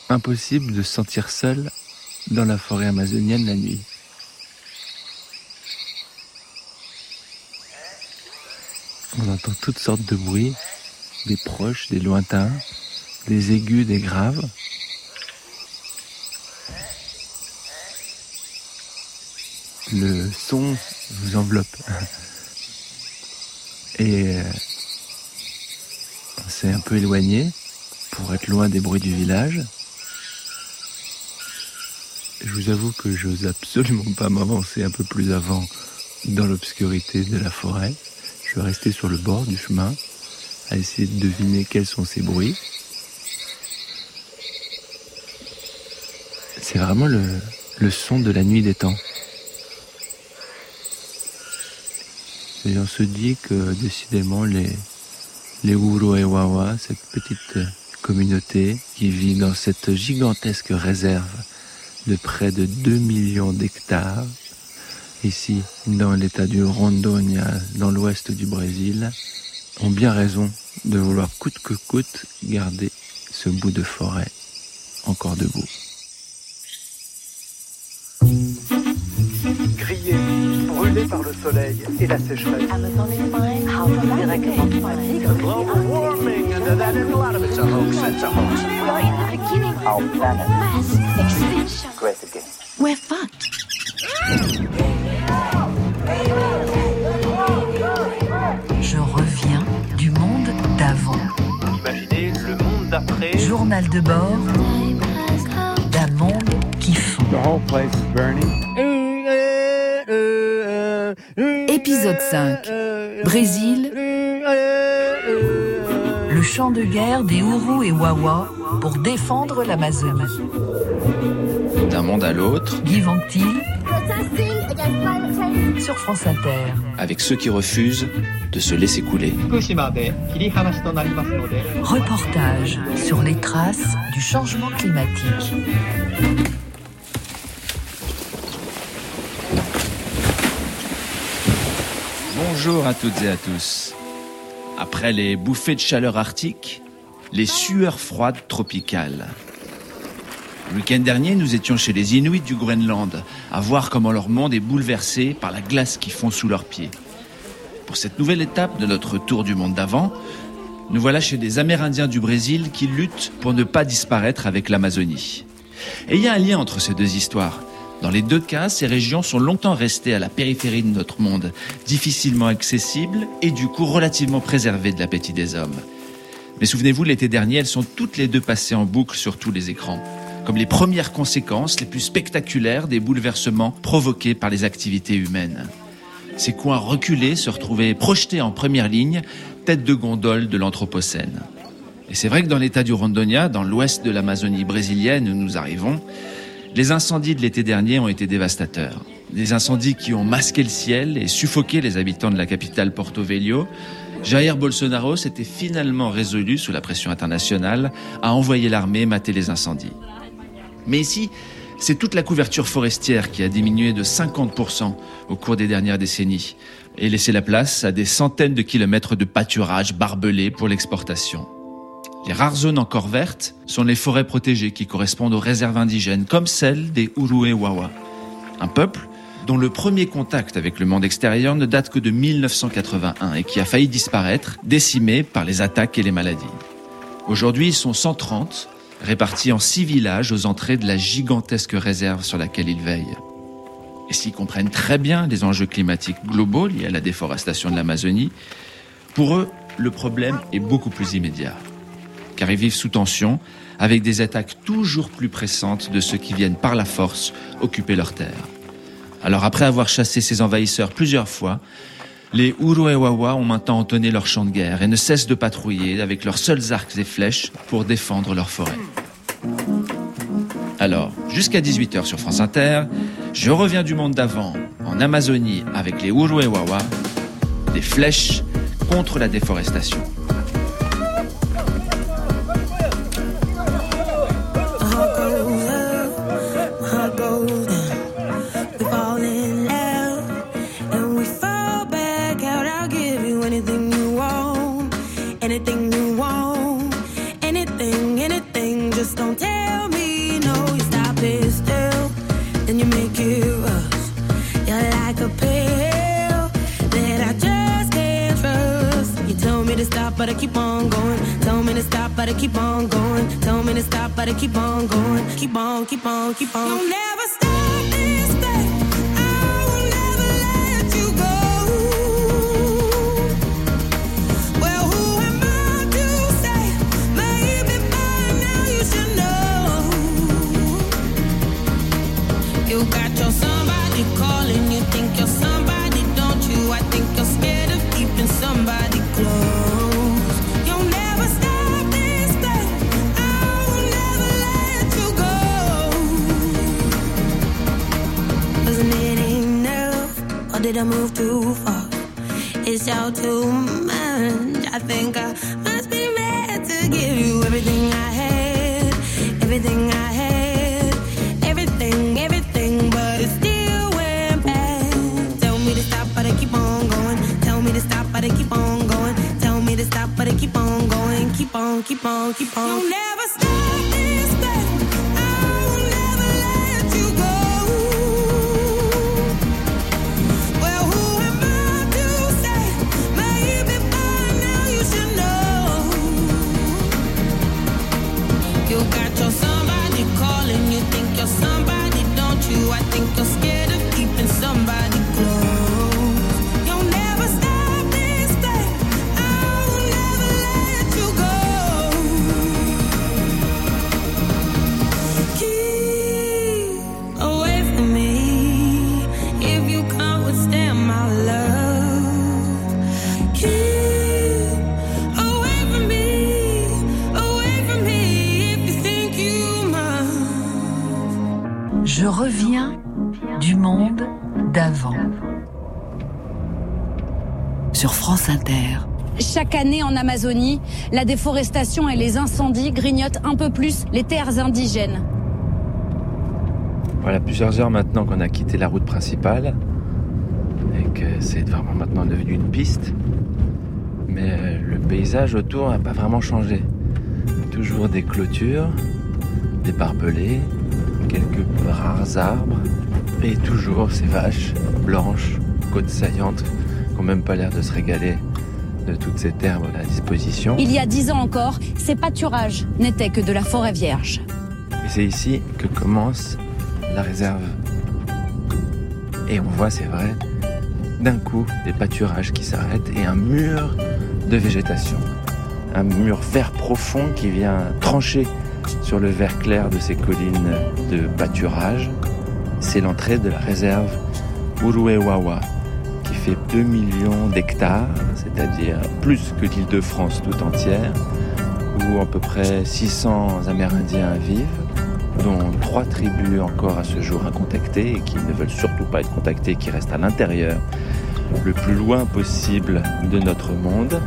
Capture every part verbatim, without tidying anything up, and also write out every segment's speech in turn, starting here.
impossible de se sentir seul dans la forêt amazonienne la nuit. On entend toutes sortes de bruits, des proches, des lointains, des aigus, des graves. Le son vous enveloppe. Et euh, on s'est un peu éloigné pour être loin des bruits du village. Je vous avoue que j'ose absolument pas m'avancer un peu plus avant dans l'obscurité de la forêt. Je vais rester sur le bord du chemin à essayer de deviner quels sont ces bruits. C'est vraiment le, le son de la nuit des temps. Et on se dit que décidément les, les Uru et Wawa, cette petite communauté qui vit dans cette gigantesque réserve de près de deux millions d'hectares, ici dans l'état du Rondônia, dans l'ouest du Brésil, ont bien raison de vouloir coûte que coûte garder ce bout de forêt encore debout. Grillé, brûlé par le soleil et la sécheresse. Global warming, and that is a lot of it's a hoax, it's a hoax. Our planet. Great again. We're fucked. Je reviens du monde d'avant. Imaginez le monde d'après. Journal de bord d'un monde qui fond. The whole place is burning. Épisode cinq. Brésil. Le champ de guerre des Uru et Wawa pour défendre l'Amazonie. D'un monde à l'autre. Guy Vanctil. Sur France Inter. Avec ceux qui refusent de se laisser couler. Reportage sur les traces du changement climatique. Bonjour à toutes et à tous. Après les bouffées de chaleur arctique, les sueurs froides tropicales. Le week-end dernier, nous étions chez les Inuits du Groenland, à voir comment leur monde est bouleversé par la glace qui fond sous leurs pieds. Pour cette nouvelle étape de notre tour du monde d'avant, nous voilà chez des Amérindiens du Brésil qui luttent pour ne pas disparaître avec l'Amazonie. Et il y a un lien entre ces deux histoires. Dans les deux cas, ces régions sont longtemps restées à la périphérie de notre monde, difficilement accessibles et du coup relativement préservées de l'appétit des hommes. Mais souvenez-vous, l'été dernier, elles sont toutes les deux passées en boucle sur tous les écrans, comme les premières conséquences les plus spectaculaires des bouleversements provoqués par les activités humaines. Ces coins reculés se retrouvaient projetés en première ligne, tête de gondole de l'Anthropocène. Et c'est vrai que dans l'état du Rondônia, dans l'ouest de l'Amazonie brésilienne où nous arrivons, les incendies de l'été dernier ont été dévastateurs. Des incendies qui ont masqué le ciel et suffoqué les habitants de la capitale Porto Velho. Jair Bolsonaro s'était finalement résolu, sous la pression internationale, à envoyer l'armée mater les incendies. Mais ici, c'est toute la couverture forestière qui a diminué de cinquante pour cent au cours des dernières décennies et laissé la place à des centaines de kilomètres de pâturages barbelés pour l'exportation. Les rares zones encore vertes sont les forêts protégées qui correspondent aux réserves indigènes, comme celle des Uru et Wawa. Un peuple dont le premier contact avec le monde extérieur ne date que de mille neuf cent quatre-vingt-un et qui a failli disparaître, décimé par les attaques et les maladies. Aujourd'hui, ils sont cent trente, répartis en six villages aux entrées de la gigantesque réserve sur laquelle ils veillent. Et s'ils comprennent très bien les enjeux climatiques globaux liés à la déforestation de l'Amazonie, pour eux, le problème est beaucoup plus immédiat. Car ils vivent sous tension, avec des attaques toujours plus pressantes de ceux qui viennent par la force occuper leurs terres. Alors après avoir chassé ces envahisseurs plusieurs fois, les Uru et Wawa ont maintenant entonné leur champ de guerre et ne cessent de patrouiller avec leurs seuls arcs et flèches pour défendre leur forêt. Alors, jusqu'à dix-huit heures sur France Inter, je reviens du monde d'avant, en Amazonie, avec les Uru et Wawa, des flèches contre la déforestation. Anything you want, anything, anything, just don't tell me but I keep on going. Tell me to stop, but I keep on going. Tell me to stop, but I keep on going. Keep on, keep on, keep on. You'll never stop this thing. I will never let you go. Well, who am I to say? Maybe by now you should know. You got your somebody calling. You think you're somebody, don't you? I think you're scared of keeping somebody close. You'll never stop this thing. I will never let you go. Wasn't it enough? Or did I move too far? It's all too much. I think I must be mad to give you everything I had. Everything I had. Everything, everything, but it still went bad. Tell me to stop, but I keep on going. Tell me to stop, but I keep on going. Tell me to stop, but I keep on going. Keep on, keep on, keep on. You'll never stop this thing. I will never let you go. Well, who am I to say? Maybe by now you should know. You got your somebody calling. You think you're somebody, don't you? I think you're scared of keeping somebody close. You'll never stop this thing. I will never let you go. Keep away from me if you can't withstand my love. Keep away from me, away from me if you think you must. Je reviens du monde d'avant. Sur France Inter. Chaque année en Amazonie, la déforestation et les incendies grignotent un peu plus les terres indigènes. Voilà plusieurs heures maintenant qu'on a quitté la route principale et que c'est vraiment maintenant devenu une piste. Mais le paysage autour n'a pas vraiment changé. Toujours des clôtures, des barbelés, quelques rares arbres et toujours ces vaches blanches, côtes saillantes, qui n'ont même pas l'air de se régaler de toutes ces terres à disposition. Il y a dix ans encore, ces pâturages n'étaient que de la forêt vierge. Et c'est ici que commence la réserve. Et on voit, c'est vrai, d'un coup, des pâturages qui s'arrêtent et un mur de végétation. Un mur vert profond qui vient trancher sur le vert clair de ces collines de pâturage. C'est l'entrée de la réserve Uruewawa, qui fait deux millions d'hectares, c'est-à-dire plus que l'Île-de-France tout entière, où à peu près six cents Amérindiens vivent, dont trois tribus encore à ce jour incontactées et qui ne veulent surtout pas être contactées, qui restent à l'intérieur, le plus loin possible de notre monde.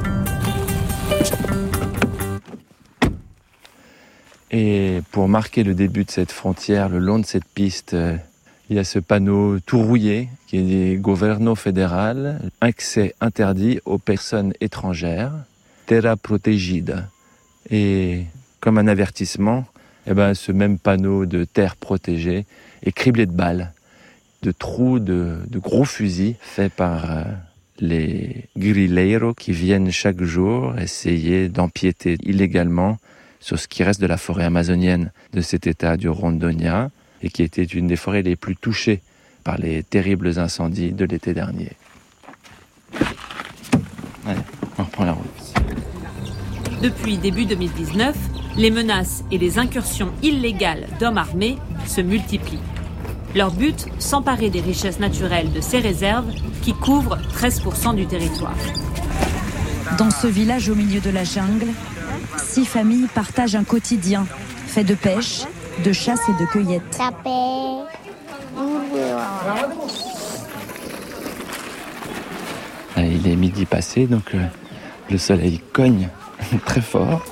Et pour marquer le début de cette frontière, le long de cette piste, il y a ce panneau tout rouillé qui est dit « Governo fédéral, accès interdit aux personnes étrangères, terra protegida ». Et comme un avertissement, eh ben, ce même panneau de terre protégée est criblé de balles, de trous de, de gros fusils faits par euh, les guerrilleros qui viennent chaque jour essayer d'empiéter illégalement sur ce qui reste de la forêt amazonienne de cet état du Rondônia et qui était une des forêts les plus touchées par les terribles incendies de l'été dernier. Allez, on reprend la route. Depuis début deux mille dix-neuf, les menaces et les incursions illégales d'hommes armés se multiplient. Leur but, s'emparer des richesses naturelles de ces réserves qui couvrent treize pour cent du territoire. Dans ce village au milieu de la jungle, six familles partagent un quotidien fait de pêche, de chasse et de cueillette. Il est midi passé, donc euh, le soleil cogne très fort.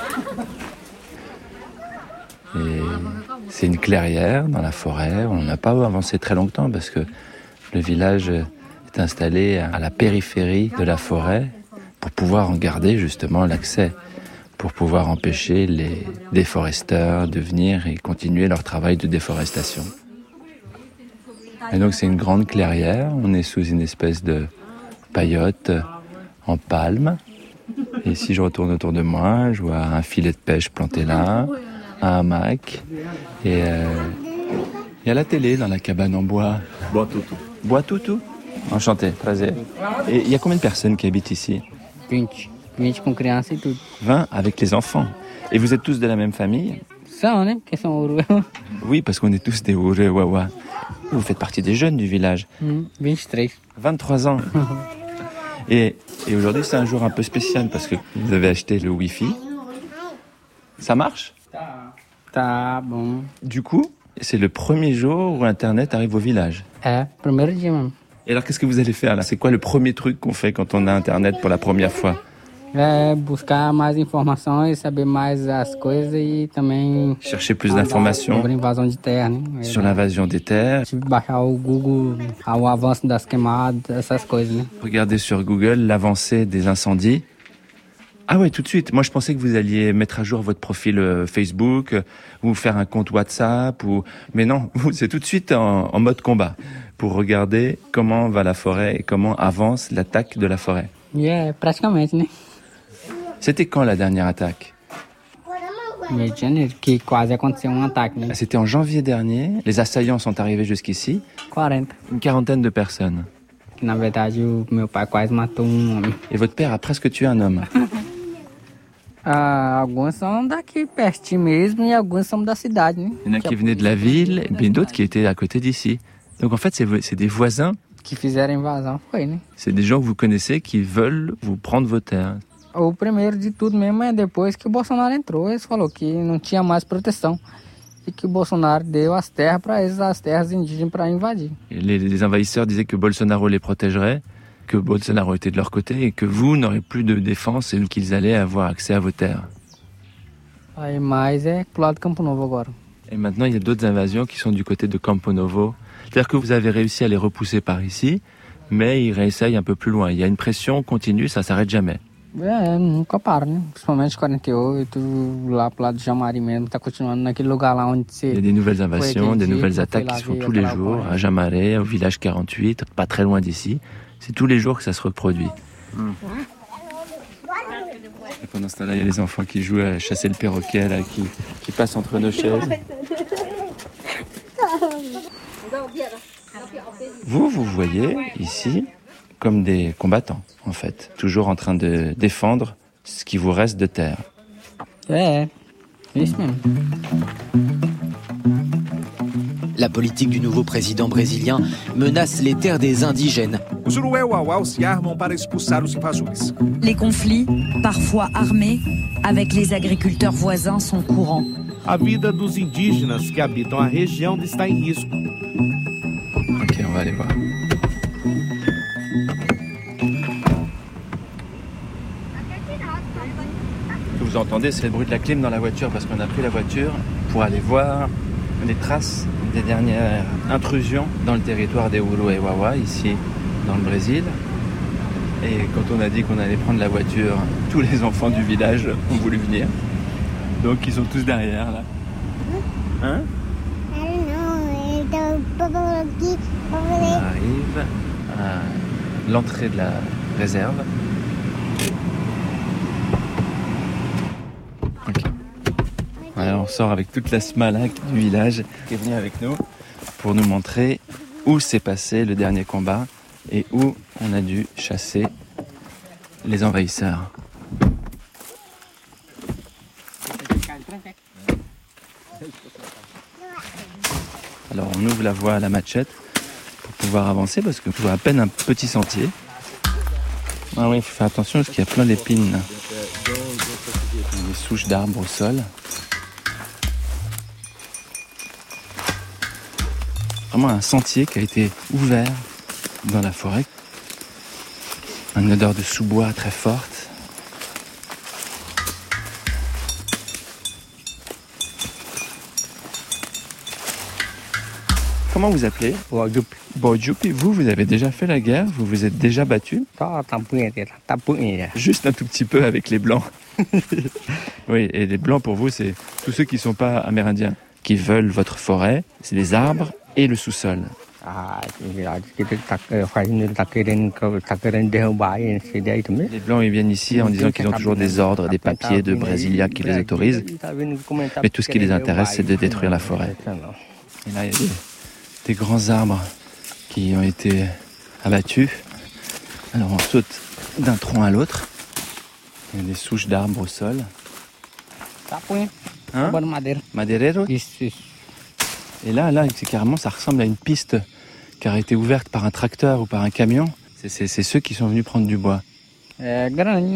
Et c'est une clairière dans la forêt. On n'a pas avancé très longtemps parce que le village est installé à la périphérie de la forêt pour pouvoir en garder justement l'accès, pour pouvoir empêcher les déforesteurs de venir et continuer leur travail de déforestation. Et donc c'est une grande clairière, on est sous une espèce de paillote en palme. Et si je retourne autour de moi, je vois un filet de pêche planté là, un hamac, et euh, il y a la télé dans la cabane en bois. Bois toutou. Bois toutou. Enchanté, prazer. Et il y a combien de personnes qui habitent ici? vingt. vingt com criança e tudo. vingt avec les enfants. Et vous êtes tous de la même famille? São, né? Porque são Uru. Oui, parce qu'on est tous des Uru et Wawa. Vous faites partie des jeunes du village. Hum, vinte-três. vingt-trois ans. Et, et aujourd'hui, c'est un jour un peu spécial parce que vous avez acheté le Wi-Fi. Ça marche? Tá bom. Du coup, c'est le premier jour où Internet arrive au village. É, primeiro dia mesmo. Et alors, qu'est-ce que vous allez faire là? C'est quoi le premier truc qu'on fait quand on a Internet pour la première fois? É buscar mais informações, saber mais as coisas e também... Chercher plus d'informations sobre invasão de terra, né? sur l'invasion des terres. Tive que baixar o Google, o avanço das queimadas, essas coisas, né? Regardez sur Google l'avancée des incendies. Ah ouais, tout de suite. Moi, je pensais que vous alliez mettre à jour votre profil euh, Facebook, euh, ou faire un compte WhatsApp, ou... mais non, vous, c'est tout de suite en, en mode combat, pour regarder comment va la forêt et comment avance l'attaque de la forêt. E é praticamente, né? C'était quand la dernière attaque? Meio de janeiro, que quase aconteceu um ataque, né? C'était en janvier dernier. Les assaillants sont arrivés jusqu'ici. quarenta. Une quarantaine de personnes. Que na verdade o meu pai quase matou um homem. Et votre père a presque tué un homme. Ah, alguns são daqui pertinho mesmo e alguns são da cidade, né? Il y en a qui venaient de la ville et bien d'autres qui étaient à côté d'ici. Donc en fait, c'est, c'est des voisins. Que fizeram invasão, foi, né? C'est des gens que vous connaissez qui veulent vous prendre vos terres. O primeiro de tudo mesmo é depois que o Bolsonaro entrou, eles falou que não tinha mais proteção e que o Bolsonaro deu as terras para eles, as terras indígenas para invadir. Et les, les envahisseurs disaient que Bolsonaro les protégerait, que Bolsonaro était de leur côté et que vous n'aurez plus de défense et qu'ils allaient avoir accès à vos terres. Aí mais é pro lado de Campo Novo agora. Et maintenant, il y a d'autres invasions qui sont du côté de Campo Novo. C'est-à-dire que vous avez réussi à les repousser par ici, mais ils réessayent un peu plus loin. Il y a une pression continue, ça s'arrête jamais. É, nunca para, né? Principalmente quarenta e oito, lá pro lado de Jamari mesmo, tá continuando naquele lugar lá onde você... Il y a des nouvelles invasions, des nouvelles attaques qui se font tous les jours, à Jamaré, au village quarante-huit, pas très loin d'ici. C'est tous les jours que ça se reproduit. Mmh. Et pendant ce temps-là, il y a les enfants qui jouent à chasser le perroquet, là, qui, qui passent entre nos chaises. Vous, vous voyez ici comme des combattants, en fait, toujours en train de défendre ce qui vous reste de terre. É, isso mesmo. La politique du nouveau président brésilien menace les terres des indigènes. Os Urué-Uauau se armam para expulsar os invasores. Les conflits, parfois armés, avec les agriculteurs voisins sont courants. A vida dos indígenas que habitam a região está em risco. Ok, on va aller voir. Ce que vous entendez, c'est le bruit de la clim dans la voiture parce qu'on a pris la voiture pour aller voir les traces des dernières intrusions dans le territoire des Uru et Wawa, ici dans le Brésil. Et quand on a dit qu'on allait prendre la voiture, tous les enfants du village ont voulu venir. Donc ils sont tous derrière là. Hein? On arrive à l'entrée de la réserve. Okay. Alors on sort avec toute la smalac du village qui est venue avec nous pour nous montrer où s'est passé le dernier combat et où on a dû chasser les envahisseurs. Alors on ouvre la voie à la machette pour pouvoir avancer parce que je vois à peine un petit sentier. Ah oui, il faut faire attention parce qu'il y a plein d'épines. Des souches d'arbres au sol. Vraiment un sentier qui a été ouvert dans la forêt. Une odeur de sous-bois très forte. Comment vous appelez? Bojupi. Bojupi. Vous, vous avez déjà fait la guerre? Vous vous êtes déjà battu? Juste un tout petit peu avec les Blancs. Oui, et les Blancs pour vous, c'est tous ceux qui ne sont pas amérindiens, qui veulent votre forêt, c'est les arbres et le sous-sol. Les Blancs ils viennent ici en disant qu'ils ont toujours des ordres, des papiers de Brasilia qui les autorisent. Mais tout ce qui les intéresse, c'est de détruire la forêt. Et là, il y a des, des grands arbres qui ont été abattus. Alors on saute d'un tronc à l'autre. Il y a des souches d'arbres au sol. Hein? Madereiro. Et là, là, c'est carrément, ça ressemble à une piste qui a été ouverte par un tracteur ou par un camion. C'est, c'est, c'est ceux qui sont venus prendre du bois. Ouais,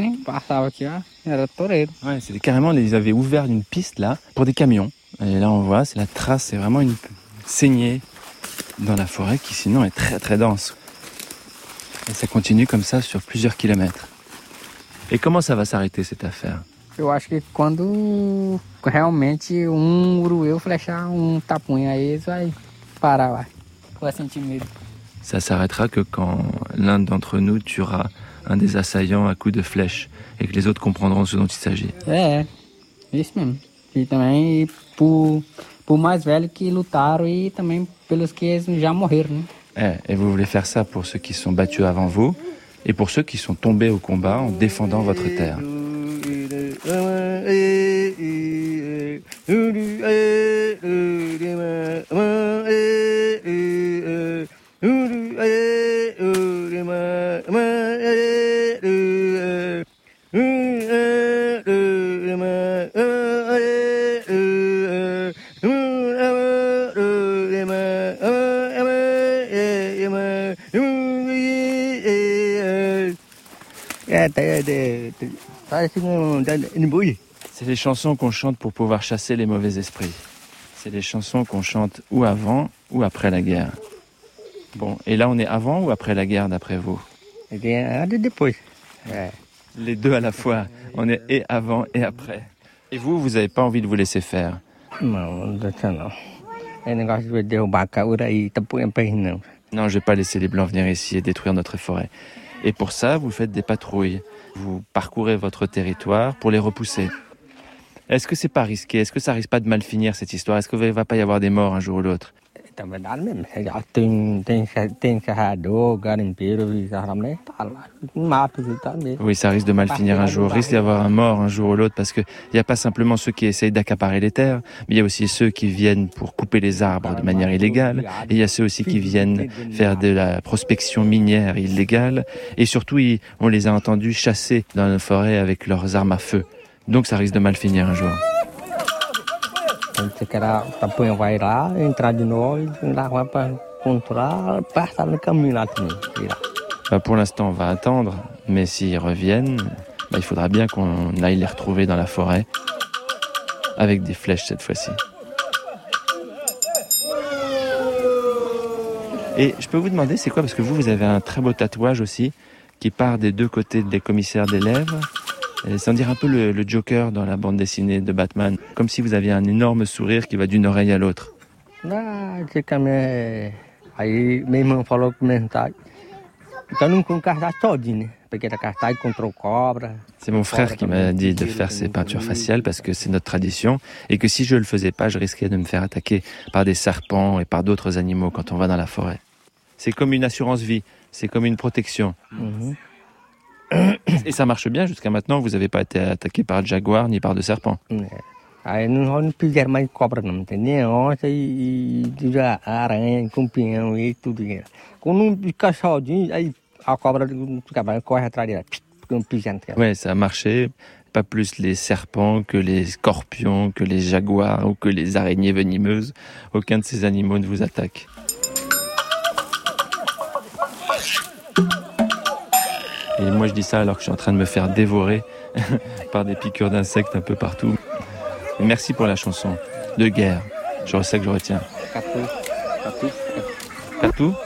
c'est carrément, ils avaient ouvert une piste là pour des camions. Et là, on voit, c'est la trace, c'est vraiment une saignée dans la forêt qui sinon est très très dense. Et ça continue comme ça sur plusieurs kilomètres. Et comment ça va s'arrêter cette affaire? Eu acho que quando realmente um urueu flechar um tapunha aí, eles vai parar lá. Vai sentir medo. Ça s'arrêtera que quand l'un d'entre nous tuera un des assaillants à coups de flèche et que les autres comprendront ce dont il s'agit. É, isso mesmo. E também por, por mais velhos que lutaram e também pelos que já morreram, né? Eh, et vous voulez faire ça pour ceux qui sont battus avant vous et pour ceux qui sont tombés au combat en défendant votre terre. C'est les chansons qu'on chante pour pouvoir chasser les mauvais esprits. C'est les chansons qu'on chante ou avant ou après la guerre. Bon, et là on est avant ou après la guerre d'après vous? Les deux à la fois. On est et avant et après. Et vous, vous n'avez pas envie de vous laisser faire? Non, Non, je vais pas laisser les Blancs venir ici et détruire notre forêt. Et pour ça, vous faites des patrouilles. Vous parcourez votre territoire pour les repousser. Est-ce que c'est pas risqué? Est-ce que ça risque pas de mal finir cette histoire? Est-ce qu'il ne va pas y avoir des morts un jour ou l'autre? Oui, ça risque de mal finir un jour. Il risque d'y avoir un mort un jour ou l'autre parce qu'il n'y a pas simplement ceux qui essayent d'accaparer les terres, mais il y a aussi ceux qui viennent pour couper les arbres de manière illégale. Et il y a ceux aussi qui viennent faire de la prospection minière illégale. Et surtout, on les a entendus chasser dans la forêt avec leurs armes à feu. Donc ça risque de mal finir un jour. Bah pour l'instant, on va attendre, mais s'ils reviennent, bah il faudra bien qu'on aille les retrouver dans la forêt, avec des flèches cette fois-ci. Et je peux vous demander, c'est quoi? Parce que vous, vous avez un très beau tatouage aussi, qui part des deux côtés des commissaires des lèvres. C'est on dirait un peu le, le Joker dans la bande dessinée de Batman, comme si vous aviez un énorme sourire qui va d'une oreille à l'autre. C'est mon frère qui m'a dit de faire ces peintures faciales parce que c'est notre tradition et que si je le faisais pas, je risquais de me faire attaquer par des serpents et par d'autres animaux quand on va dans la forêt. C'est comme une assurance vie, c'est comme une protection. Mm-hmm. Et ça marche bien jusqu'à maintenant, vous n'avez pas été attaqué par de jaguar ni par de serpents. Ouais, ça a marché. Pas plus les serpents que les scorpions, que les jaguars ou que les araignées venimeuses. Aucun de ces animaux ne vous attaque. Et moi je dis ça alors que je suis en train de me faire dévorer par des piqûres d'insectes un peu partout. Merci pour la chanson de guerre. Je sais que je retiens. Katou. Katou. Katou.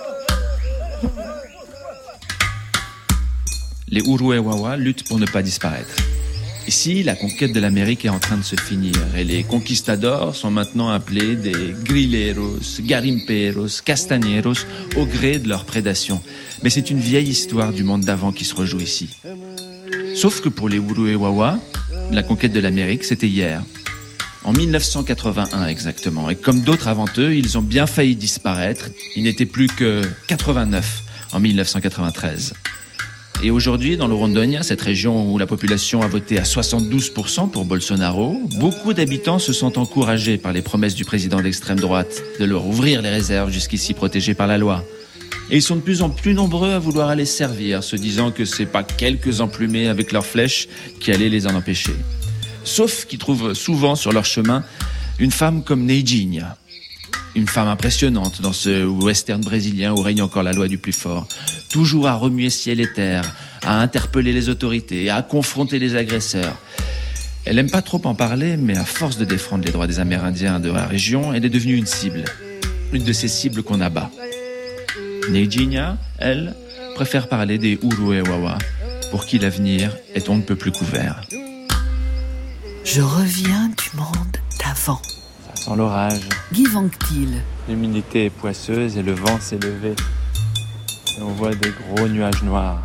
Les Uru et Wawa luttent pour ne pas disparaître. Ici, la conquête de l'Amérique est en train de se finir et les conquistadors sont maintenant appelés des grilleros, garimperos, castañeros au gré de leur prédation. Mais c'est une vieille histoire du monde d'avant qui se rejoue ici. Sauf que pour les Uru et Wawa, la conquête de l'Amérique, c'était hier. En mille neuf cent quatre-vingt-un exactement. Et comme d'autres avant eux, ils ont bien failli disparaître. Ils n'étaient plus que quatre-vingt-neuf en mille neuf cent quatre-vingt-treize. Et aujourd'hui, dans le Rondônia, cette région où la population a voté à soixante-douze pour cent pour Bolsonaro, beaucoup d'habitants se sentent encouragés par les promesses du président d'extrême droite de leur ouvrir les réserves jusqu'ici protégées par la loi. Et ils sont de plus en plus nombreux à vouloir aller servir, se disant que c'est pas quelques emplumés avec leurs flèches qui allaient les en empêcher. Sauf qu'ils trouvent souvent sur leur chemin une femme comme Neidinha. Une femme impressionnante dans ce western brésilien où règne encore la loi du plus fort. Toujours à remuer ciel et terre, à interpeller les autorités, à confronter les agresseurs. Elle n'aime pas trop en parler, mais à force de défendre les droits des Amérindiens de la région, elle est devenue une cible. Une de ces cibles qu'on abat. Neidinha, elle, préfère parler des Uru et Wawa, pour qui l'avenir est on ne peut plus couvert. Je reviens du monde d'avant. Ça sent l'orage. Guy Vanctil. L'humidité est poisseuse et le vent s'est levé. Et on voit des gros nuages noirs.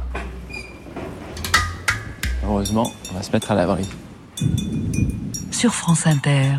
Heureusement, on va se mettre à l'abri. Sur France Inter.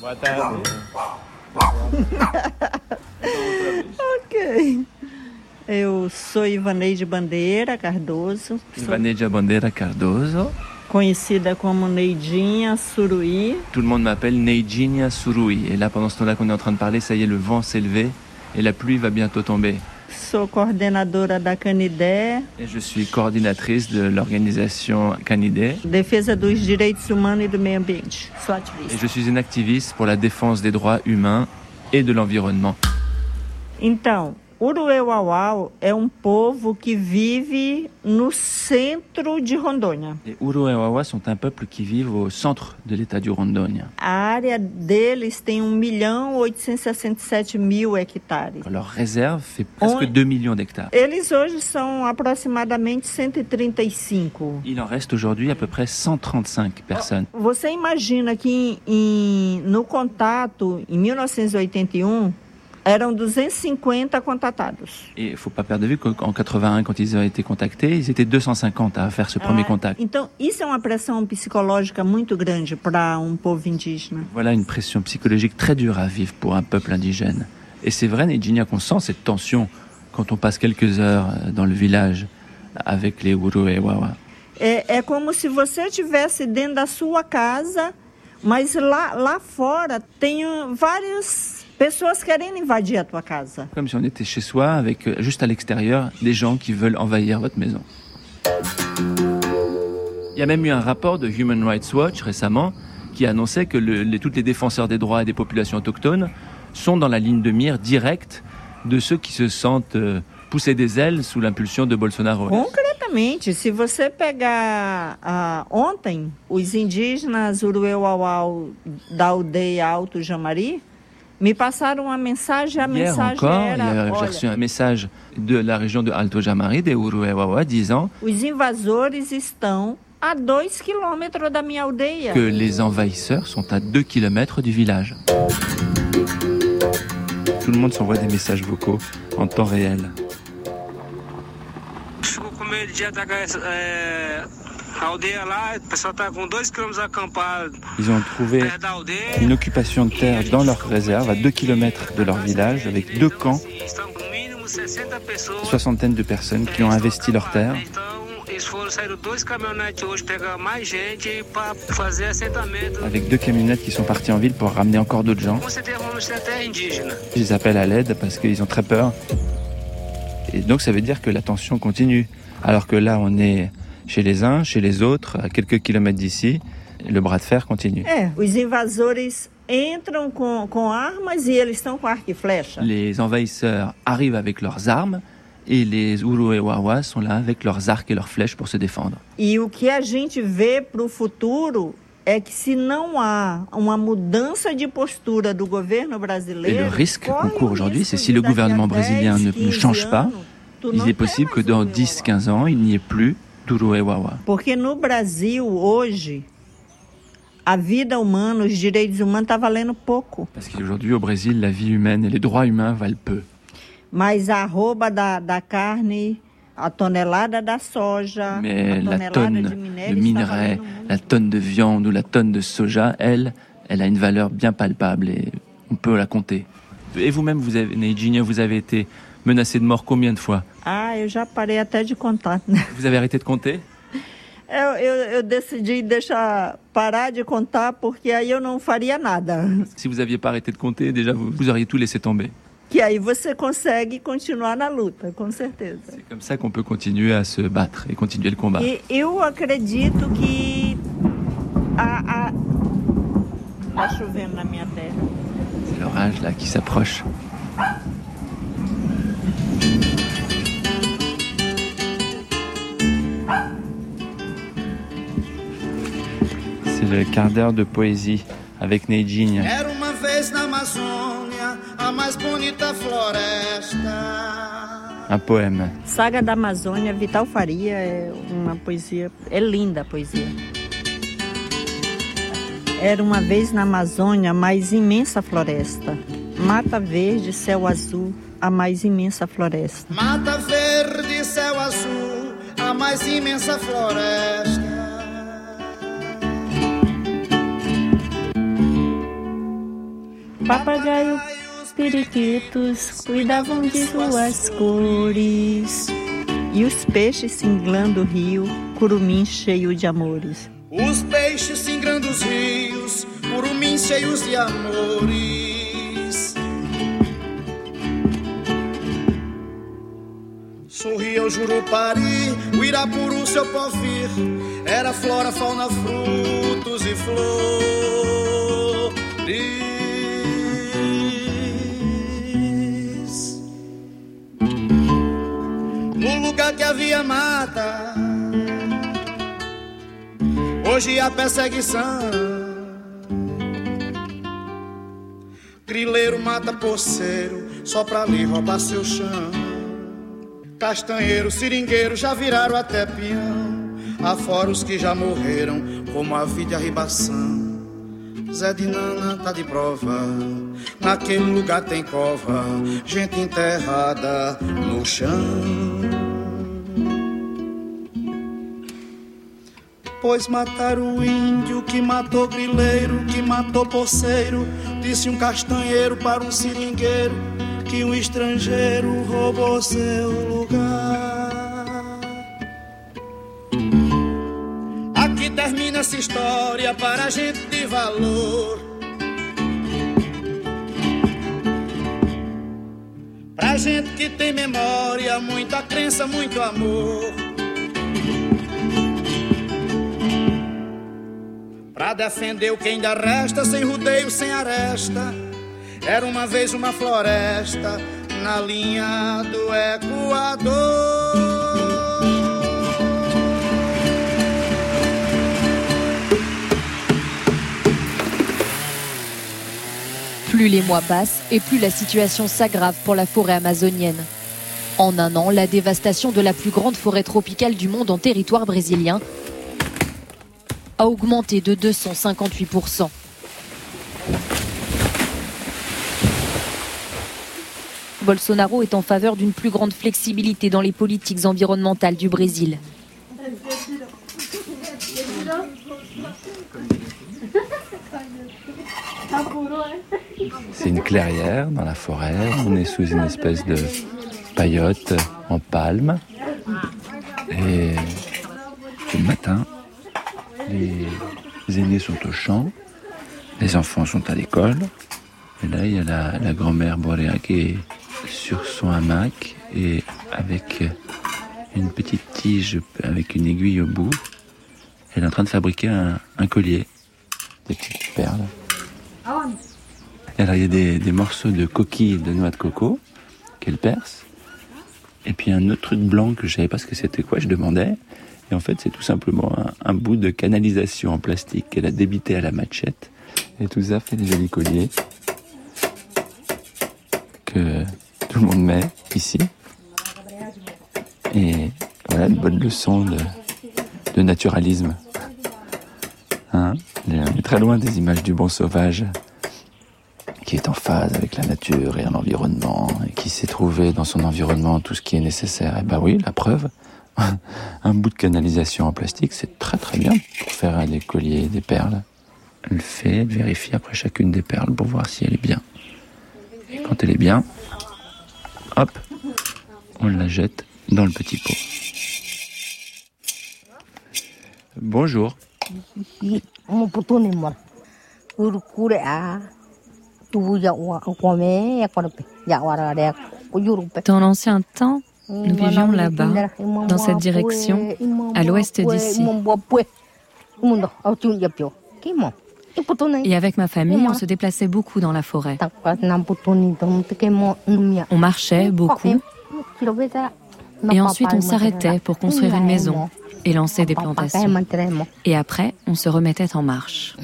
Ok. Eu sou Ivaneide Bandeira Cardoso. Ivaneide Bandeira Cardoso. Conhecida como Neidinha Suruí. Tout le monde m'appelle Neidinha Suruí. Et là, pendant ce temps-là qu'on est en train de parler, ça y est, le vent s'est levé et la pluie va bientôt tomber. Sou coordenadora da Canidé. Et je suis coordinatrice de l'organisation Canidé. Defesa dos direitos humanos e do meio ambiente. Sou ativista. Et je suis une activiste pour la défense des droits humains et de l'environnement. Então, Uruê-Uauau é um povo que vive no centro de Rondônia. Les Uruê-Uauá sont un peuple qui vit au centre de l'état du Rondônia. A área deles tem um milhão oitocentos e sessenta e sete mil hectares. Leur réserve fait presque deux millions d'hectares. Eles hoje são aproximadamente cento e trinta e cinco. Il en reste aujourd'hui à peu près cent trente-cinq personnes. Você imagina que em, no contato, em mille neuf cent oitenta e um, eram duzentos e cinquenta contatados. Et il ne faut pas perdre de vue qu'en quatre-vingt-un, quand ils ont été contactés, ils étaient deux cent cinquante à faire ce premier Ah, contact. então, isso é uma pressão psicológica muito grande para um povo indígena. Voilà une pression psychologique très dure à vivre pour un peuple indigène. Et c'est vrai, Neidinha, qu'on sent cette tension quand on passe quelques heures dans le village avec les Uruê-Uauá. É, é como se você estivesse dentro da sua casa, mas lá, lá fora tem uh, várias pessoas querendo invadir a tua casa. Comme si on était chez soi, avec euh, juste à l'extérieur, des gens qui veulent envahir votre maison. Il y a même eu un rapport de Human Rights Watch récemment qui annonçait que le, les, tous les défenseurs des droits et des populations autochtones sont dans la ligne de mire directe de ceux qui se sentent euh, pousser des ailes sous l'impulsion de Bolsonaro. Concretamente, se você pegar uh, ontem, os indígenas Uruê-Uauau da aldeia Alto Jamari me passaram uma mensagem, a Hier mensagem encore, era, il y a- j'ai olha, reçu un message de la région de Alto Jamari, des Uruê-Uauá, disant os invasores estão a dois quilômetros da minha aldeia. que les envahisseurs sont à deux kilomètres du village. Tout le monde s'envoie des messages vocaux en temps réel. Ficou com medo de atacar essa, é, a aldeia lá, o pessoal tá com dois quilômetros acampado Ils ont trouvé perto da aldeia. une occupation de terre dans leur réserve, à deux kilomètres de leur village, avec deux camps, Estão com mínimo sessenta pessoas. soixantaine de personnes qui ont investi leur terre. Então, eles foram saíram dois caminhonetes hoje pegar mais gente para fazer assentamento. Avec deux camionnettes qui sont parties en ville pour ramener encore d'autres gens. Com certeza vamos ter terra indígena. Ils appellent à l'aide parce qu'ils ont très peur. Et donc ça veut dire que la tension continue. Alors que là, on est chez les uns, chez les autres, à quelques kilomètres d'ici, le bras de fer continue. É, os invasores entram com, com armas e eles estão com arco e flecha. Les envahisseurs arrivent avec leurs armes et les Uruê-Uauá sont là avec leurs arcs et leurs flèches pour se défendre. E o que a gente vê para o futuro é que se não há uma mudança de postura do governo Et brasileiro, le risque qu'on corre court o aujourd'hui, risco c'est si de le daqui a gouvernement brésilien ne, dez, ne change quinze pas, anos, tu il não est tem possible que mais dans Uruê-Uauá. dix à quinze ans, il n'y ait plus d'Uruê-Uauá. Porque no Brasil, hoje, a vida humana, os direitos humanos tá valendo pouco. Parce qu'aujourd'hui, au Brésil, la vie humaine et les droits humains valent peu. Mas a arroba da, da carne, a tonelada da soja, Mais a la tonelada tonne de de minério está minerais, valendo muito. la tonne de viande ou la tonne de soja, elle, elle a une valeur bien palpable et on peut la compter. Et vous-même, vous avez, Neidinha, vous avez été menacée de mort combien de fois? Ah, eu já parei até de contar. Vous avez arrêté de compter? Eu, eu, eu decidi deixar parar de contar porque aí eu não faria nada. Si vous n'aviez pas arrêté de compter, déjà vous, vous auriez tout laissé tomber. Que aí você consegue continuar na luta, com certeza. C'est comme ça qu'on peut continuer à se battre et continuer le combat. E eu acredito que a, a... Tá chovendo na minha terra. C'est l'orage là qui s'approche. C'est le quart d'heure de poésie avec Neidinha. Era uma vez na Amazônia, a mais bonita floresta. Un poème. Saga da Amazônia, Vital Faria, é uma poesia, é linda a poesia. Era uma vez na Amazônia a mais imensa floresta. Mata verde, céu azul, a mais imensa floresta. Mata verde, céu azul, a mais imensa floresta. Papagaios, periquitos cuidavam de suas cores. E os peixes singlando o rio, curumim cheio de amores. Os peixes singrando os rios, curumins cheios de amores. Sorria o Jurupari, o Irapuru, seu povir. Era flora, fauna, frutos e flores. No lugar que havia mata, hoje a perseguição. Grileiro mata poceiro, só pra lhe roubar seu chão. Castanheiro, seringueiro já viraram até peão. Afora os que já morreram, como a vida e a ribação. Zé de Nana tá de prova, naquele lugar tem cova, gente enterrada no chão. Pois mataram o índio que matou grileiro, que matou poceiro. Disse um castanheiro para um seringueiro que um estrangeiro roubou seu lugar. Aqui termina essa história para gente de valor, pra gente que tem memória, muita crença, muito amor. Pra defender o que ainda resta, sem rodeio, sem aresta. Era uma vez uma floresta na linha do Equador. Plus les mois passent et plus la situation s'aggrave pour la forêt amazonienne. En un an, la dévastation de la plus grande forêt tropicale du monde en territoire brésilien a augmenté de deux cent cinquante-huit pour cent. Bolsonaro est en faveur d'une plus grande flexibilité dans les politiques environnementales du Brésil. C'est une clairière dans la forêt, on est sous une espèce de paillote en palme. Et c'est le matin, les aînés sont au champ, les enfants sont à l'école. Et là, il y a la, la grand-mère Boréa qui est sur son hamac et avec une petite tige avec une aiguille au bout. Elle est en train de fabriquer un, un collier, des petites perles. Et alors, il y a des, des morceaux de coquilles de noix de coco qu'elle perce. Et puis un autre truc blanc que je savais pas ce que c'était quoi, je demandais. Et en fait, c'est tout simplement un, un bout de canalisation en plastique qu'elle a débité à la machette. Et tout ça fait des jolis colliers que tout le monde met ici. Et voilà une bonne leçon de, de naturalisme. Hein, on est très loin des images du bon sauvage qui est en phase avec la nature et l'environnement et qui sait trouver dans son environnement tout ce qui est nécessaire. Et ben oui, la preuve, un bout de canalisation en plastique, c'est très très bien pour faire des colliers, des perles. Elle fait, elle vérifie après chacune des perles pour voir si elle est bien. Et quand elle est bien, hop, on la jette dans le petit pot. Bonjour. Dans l'ancien temps, nous vivions là-bas, dans cette direction, à l'ouest d'ici. Et avec ma famille, on se déplaçait beaucoup dans la forêt. On marchait beaucoup. Et ensuite, on s'arrêtait pour construire une maison et lancer des plantations. Et après, on se remettait en marche.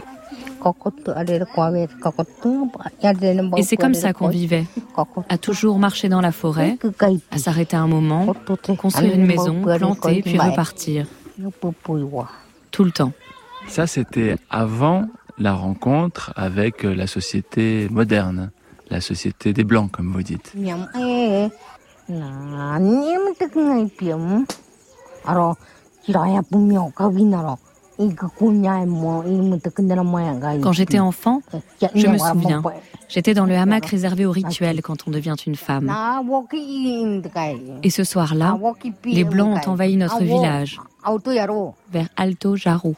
Et c'est comme ça qu'on vivait, à toujours marcher dans la forêt, à s'arrêter un moment, construire une maison, planter, puis repartir. Tout le temps. Ça, c'était avant la rencontre avec la société moderne, la société des Blancs, comme vous dites. Quand j'étais enfant, je me souviens, j'étais dans le hamac réservé au rituel quand on devient une femme. Et ce soir-là, les Blancs ont envahi notre village, vers Alto Jaro.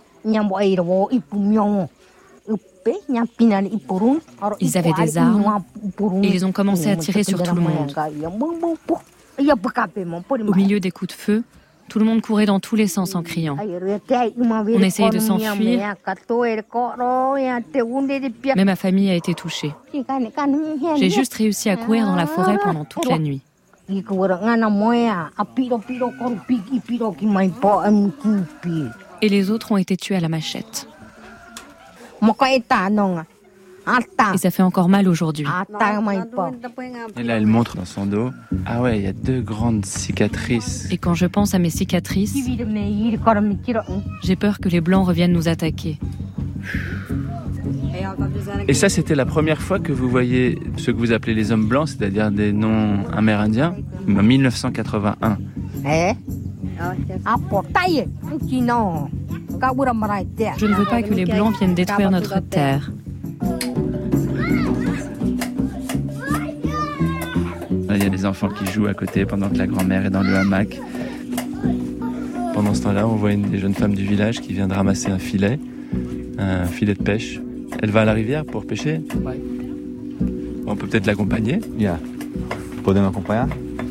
Ils avaient des armes et ils ont commencé à tirer sur tout le monde. Au milieu des coups de feu, tout le monde courait dans tous les sens en criant. On essayait de s'enfuir, mais ma famille a été touchée. J'ai juste réussi à courir dans la forêt pendant toute la nuit. Et les autres ont été tués à la machette. Et ça fait encore mal aujourd'hui. Et là, elle montre dans son dos. Ah ouais, il y a deux grandes cicatrices. Et quand je pense à mes cicatrices, j'ai peur que les Blancs reviennent nous attaquer. Et ça, c'était la première fois que vous voyez ce que vous appelez les hommes blancs, c'est-à-dire des noms amérindiens, en dix-neuf cent quatre-vingt-un. Je ne veux pas que les Blancs viennent détruire notre terre. Il y a des enfants qui jouent à côté pendant que la grand-mère est dans le hamac. Pendant ce temps-là, on voit une des jeunes femmes du village qui vient de ramasser un filet, un filet de pêche. Elle va à la rivière pour pêcher. Ouais. On peut peut-être l'accompagner. Yeah. Podemos acompanhar?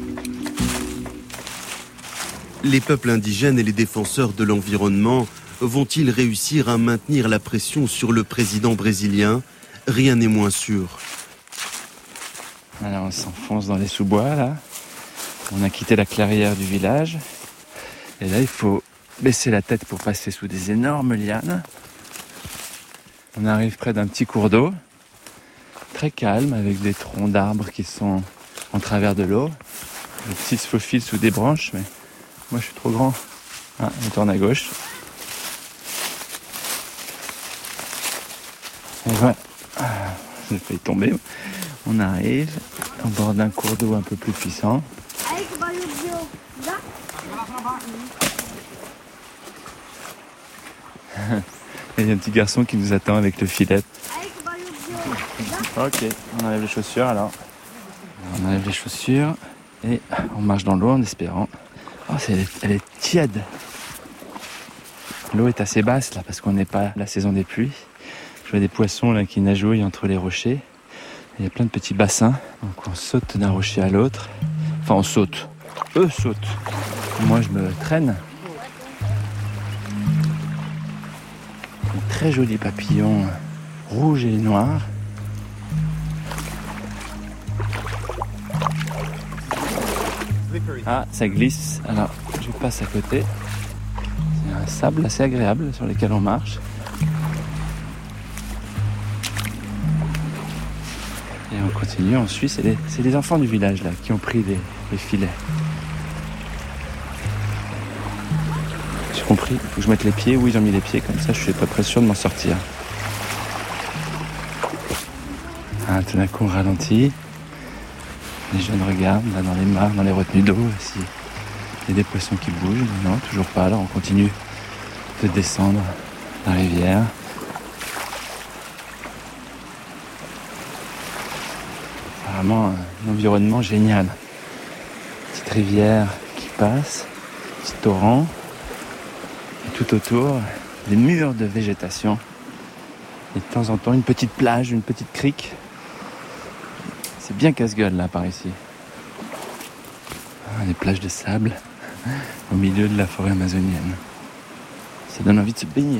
Les peuples indigènes et les défenseurs de l'environnement vont-ils réussir à maintenir la pression sur le président brésilien? Rien n'est moins sûr. Alors on s'enfonce dans les sous-bois là. On a quitté la clairière du village. Et là il faut baisser la tête pour passer sous des énormes lianes. On arrive près d'un petit cours d'eau, très calme, avec des troncs d'arbres qui sont en travers de l'eau. Le petit se faufile sous des branches, mais moi je suis trop grand. Ah, on tourne à gauche. Et voilà. J'ai failli tomber. On arrive au bord d'un cours d'eau un peu plus puissant. Et il y a un petit garçon qui nous attend avec le filet. Ok, on enlève les chaussures alors. On enlève les chaussures et on marche dans l'eau en espérant. Oh, c'est, elle est tiède. L'eau est assez basse là parce qu'on n'est pas à la saison des pluies. Je vois des poissons là qui nagouillent entre les rochers. Il y a plein de petits bassins. Donc on saute d'un rocher à l'autre. Enfin on saute. Eux sautent. Moi je me traîne. Un très joli papillon rouge et noir. Ah, ça glisse. Alors, je passe à côté. C'est un sable assez agréable sur lequel on marche. Et on continue, on suit. C'est les, c'est les enfants du village là qui ont pris les, les filets. J'ai compris, il faut que je mette les pieds où ils ont mis les pieds, comme ça je suis à peu près sûr de m'en sortir. Ah, tout d'un coup on ralentit. Les jeunes regardent là dans les mares, dans les retenues d'eau, s'il y a des poissons qui bougent. Non, toujours pas. Alors on continue de descendre la rivière. Vraiment un environnement génial. Petite rivière qui passe, petit torrent. Et tout autour, des murs de végétation. Et de temps en temps, une petite plage, une petite crique. C'est bien casse-gueule là par ici. Ah, des plages de sable au milieu de la forêt amazonienne. Ça donne envie de se baigner.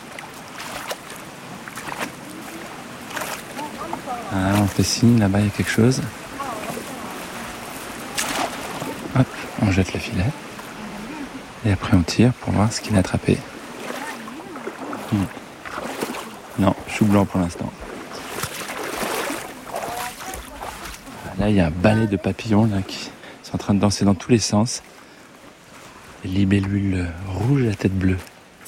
Ah, on fait signe, là-bas il y a quelque chose. Hop, on jette le filet. Et après on tire pour voir ce qu'il a attrapé. Hmm. Non, chou blanc pour l'instant. Là il y a un balai de papillons là, qui sont en train de danser dans tous les sens. Des libellules rouges à tête bleue.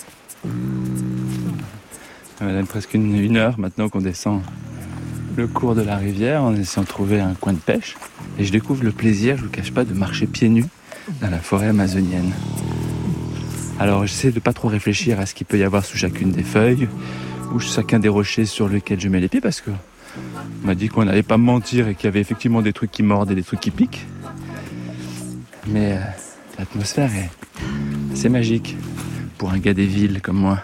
Ça donne presque une, une heure maintenant qu'on descend le cours de la rivière en essayant de trouver un coin de pêche. Et je découvre le plaisir, je vous cache pas, de marcher pieds nus dans la forêt amazonienne. Alors j'essaie de pas trop réfléchir à ce qu'il peut y avoir sous chacune des feuilles ou chacun des rochers sur lesquels je mets les pieds parce que on m'a dit qu'on n'allait pas mentir et qu'il y avait effectivement des trucs qui mordent et des trucs qui piquent. Mais euh, l'atmosphère est assez magique pour un gars des villes comme moi.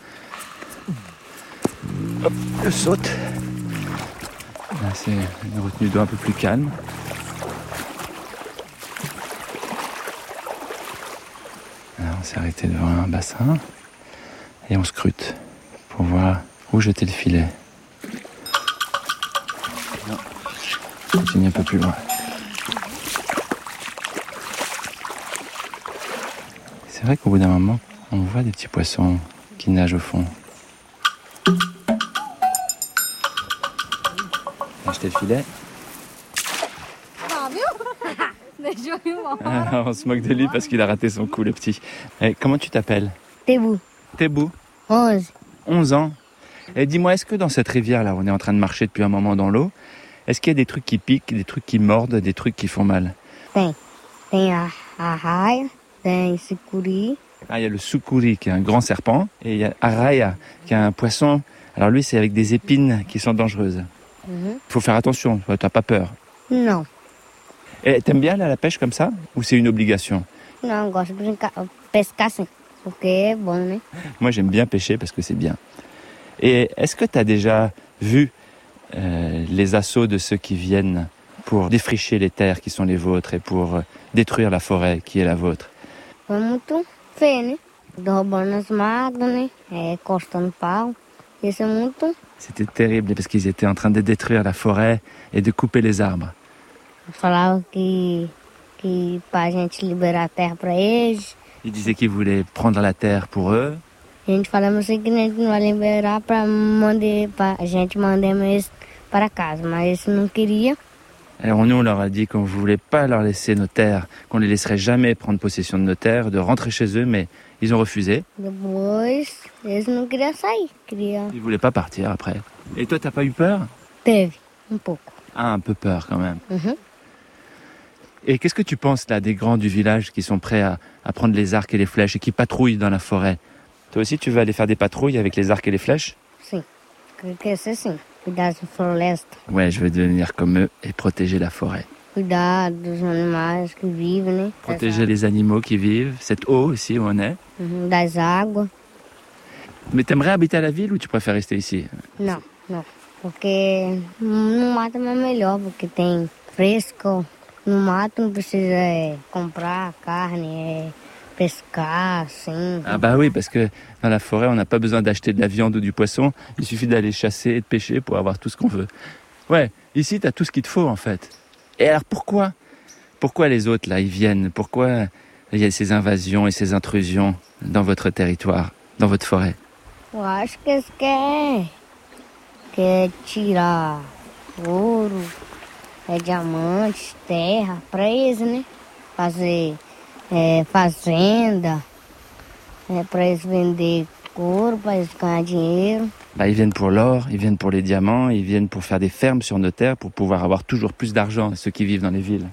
Hop, je saute. Là, c'est une retenue d'eau un peu plus calme. Alors, on s'est arrêté devant un bassin et on scrute pour voir où jeter le filet. Non, continue un peu plus loin. C'est vrai qu'au bout d'un moment, on voit des petits poissons qui nagent au fond. Acheter le filet. Ah, on se moque de lui parce qu'il a raté son coup, le petit. Et comment tu t'appelles? Tebou. Tebou. onze. onze ans. Et dis-moi, est-ce que dans cette rivière-là, on est en train de marcher depuis un moment dans l'eau, est-ce qu'il y a des trucs qui piquent, des trucs qui mordent, des trucs qui font mal? Tem. Tem a, a raia, tem sucuri. Ah, il y a le sucuri qui est un grand serpent et il y a araya qui est un poisson. Alors lui, c'est avec des épines qui sont dangereuses. Il mm-hmm. faut faire attention, tu n'as pas peur? Non. Et t'aimes bien aller à la pêche comme ça? Ou c'est une obligation? Non, je gosto de brincar, pescar assim, porque é bom, né? Moi, j'aime bien pêcher parce que c'est bien. Et est-ce que tu as déjà vu euh, les assauts de ceux qui viennent pour défricher les terres qui sont les vôtres et pour euh, détruire la forêt qui est la vôtre? Foi muito feio, né? Derrubando as máquinas, né? É, cortando pau. Isso é muito... C'était terrible parce qu'ils étaient en train de détruire la forêt et de couper les arbres. Falava que, que pra gente liberar a terra pra eles. Ils disaient qu'ils voulaient prendre la terre pour eux. A gente falava assim que a gente não vai liberar pra, mandar, pra a gente mandar eles para casa, mas eles não queriam. Alors nous, on leur a dit qu'on ne voulait pas leur laisser nos terres, qu'on ne les laisserait jamais prendre possession de nos terres, de rentrer chez eux, mais ils ont refusé. Depois, eles não queriam sair, queriam... Ils ne voulaient pas partir après. Et toi, t'as pas eu peur? Teve, um pouco. Ah, un peu peur quand même. Mm-hmm. Et qu'est-ce que tu penses là des grands du village qui sont prêts à, à prendre les arcs et les flèches et qui patrouillent dans la forêt? Toi aussi, tu veux aller faire des patrouilles avec les arcs et les flèches? Sim, quer ser sim. Cuidar da floresta. Ouais, je veux devenir comme eux et protéger la forêt. Cuidar dos animais que vivem, né? Protéger les animaux qui vivent, cette eau aussi où on est. Uhum, das águas. Mais t'aimerais habiter à la ville ou tu préfères rester ici? Não, não. Porque no mato é melhor, porque tem fresco. No mato não precisa é, comprar carne, é, pescar, assim. Ah bah oui, parce que dans la forêt, on n'a pas besoin d'acheter de la viande ou du poisson. Il suffit d'aller chasser et de pêcher pour avoir tout ce qu'on veut. Ouais, ici, t'as tout ce qu'il te faut, en fait. Et alors, pourquoi Pourquoi les autres, là, ils viennent? Pourquoi il y a ces invasions et ces intrusions dans votre territoire, dans votre forêt? Eu acho que eles querem, querem tirar ouro, é, diamantes, terra, pra eles, né? Fazer é, fazenda, é, pra eles vender couro, pra eles ganhar dinheiro. Bah, ils viennent pour l'or, ils viennent pour les diamants, ils viennent pour faire des fermes sur nos terres pour pouvoir avoir toujours plus d'argent, ceux qui vivent dans les villes.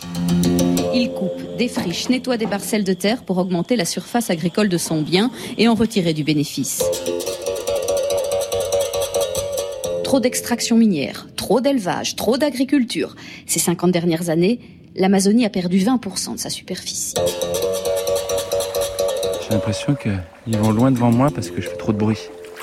Il coupe, défriche, nettoie des parcelles de terre pour augmenter la surface agricole de son bien et en retirer du bénéfice. Trop d'extraction minière, trop d'élevage, trop d'agriculture. Ces cinquante dernières années, l'Amazonie a perdu vingt pour cent de sa superficie. J'ai l'impression qu'ils vont loin devant moi parce que je fais trop de bruit.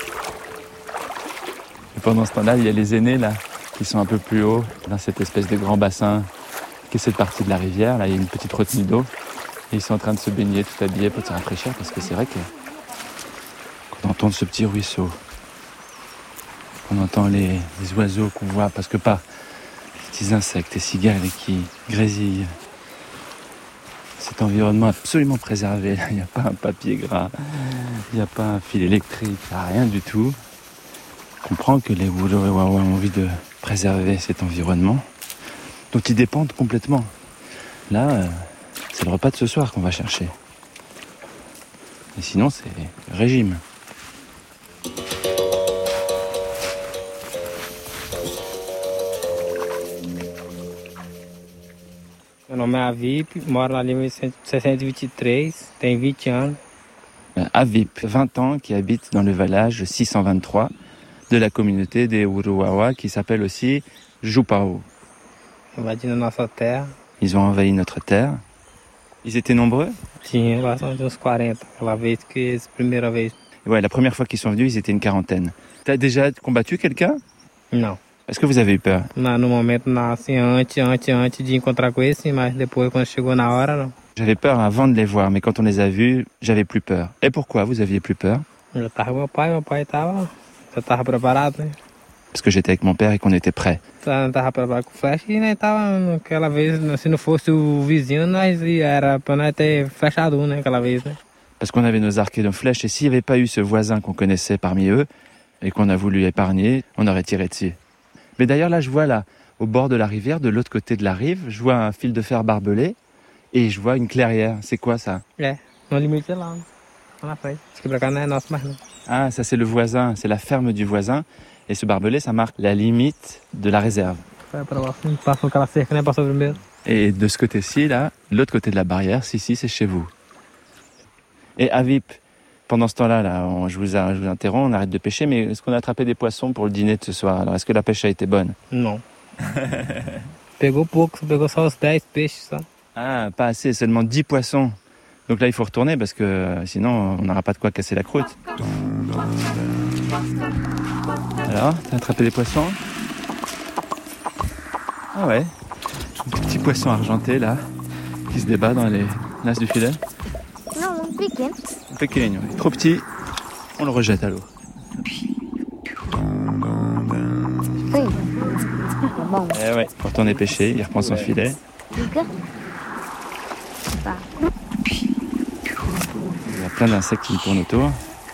Et pendant ce temps-là, il y a les aînés là, qui sont un peu plus haut, dans cette espèce de grand bassin qui est cette partie de la rivière. Là, il y a une petite retenue d'eau. Et ils sont en train de se baigner, tout habillés pour se rafraîchir parce que c'est vrai que quand on entend ce petit ruisseau, on entend les, les oiseaux qu'on voit presque pas, les petits insectes, les cigales qui grésillent. Cet environnement absolument préservé. Il n'y a pas un papier gras, il n'y a pas un fil électrique, il n'y a rien du tout. On comprend que les Wuro et Wawa ont envie de préserver cet environnement dont ils dépendent complètement. Là, euh, c'est le repas de ce soir qu'on va chercher. Et sinon, c'est le régime. Meu nome é Avip, moro na Lima seiscentos e vinte e três, tenho vinte anos. Avip, vingt ans, qui habite dans le village six cent vingt-trois de la communauté des Wuro Wawa, qui s'appelle aussi Jupao. Invadindo nossa terra. Ils ont envahi notre terre. Ils étaient nombreux? Tinha bastante, uns quarenta, aquela vez que eles, primeira vez. Ouais, la première fois qu'ils sont venus, ils étaient une quarantaine. T'as déjà combattu quelqu'un? Non. Est-ce que vous avez eu peur? Não, no momento não, assim, antes, antes, antes de encontrar com eles, sim, mas depois, quando chegou na hora, não. J'avais peur avant de les voir, mais quand on les a vus, j'avais plus peur. Et pourquoi vous aviez plus peur? Eu tava com meu pai, meu pai tava, já tava preparado, né? Parce que j'étais avec mon père et qu'on était prêts. Não tava preparado com flecha e nós tava, naquela vez, se não fosse o vizinho, nós era pra nós ter flechado um, né, aquela vez, né? Parce qu'on avait nos arcs et nos flèches, et s'il n'y avait pas eu ce voisin qu'on connaissait parmi eux, et qu'on a voulu épargner, on aurait tiré dessus. Mais d'ailleurs, là, je vois, là, au bord de la rivière, de l'autre côté de la rive, je vois un fil de fer barbelé, et je vois une clairière. C'est quoi, ça? É, no limite é lá, lá na frente. Isso aqui pra cá não é nosso mais não. Ah, ça, c'est le voisin, c'est la ferme du voisin, et ce barbelé, ça marque la limite de la réserve. Vai pra lá, passou aquela cerca, né, passou primeiro. Et de ce côté-ci, là, l'autre côté de la barrière, si, si, c'est chez vous. Et Avip, pendant ce temps-là, là, on, je, vous, je vous interromps, on arrête de pêcher, mais est-ce qu'on a attrapé des poissons pour le dîner de ce soir? Alors, est-ce que la pêche a été bonne? Non. Pegou pouco, pegou só os dez peixes, só. Ah, pas assez, seulement dix poissons. Donc là, il faut retourner parce que euh, sinon, on n'aura pas de quoi casser la croûte. Alors, t'as attrapé des poissons? Ah ouais, un petit poisson argenté, là, qui se débat dans les laces du filet. Non, pequeno. Pequeno, trop petit, on le rejette à l'eau. Eh ouais, pour retourner pêcher, il reprend son filet. Il y a plein d'insectes qui tournent autour.